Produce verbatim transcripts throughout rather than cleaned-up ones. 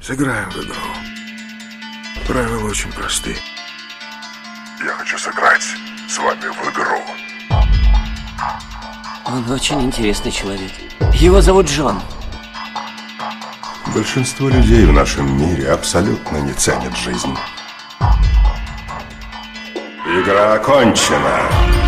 Сыграем в игру. Правила очень просты. Я хочу сыграть с вами в игру. Он очень интересный человек. Его зовут Джон. Большинство людей в нашем мире абсолютно не ценят жизнь. Игра окончена.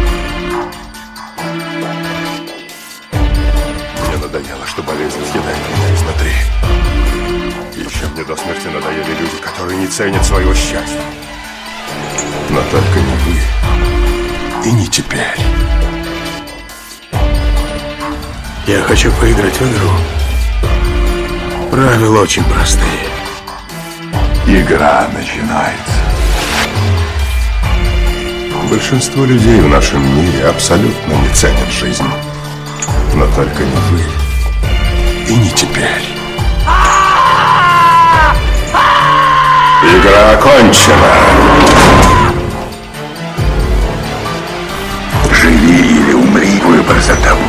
Мне надоело, что болезнь съедает меня изнутри. Еще мне до смерти надоели люди, которые не ценят своего счастья. Но только не вы. И не теперь. Я хочу поиграть в игру. Правила очень простые. Игра начинается. Большинство людей в нашем мире абсолютно не ценят жизнь. Но только не вы. И не теперь. Игра окончена. Живи или умри, выбор за тобой.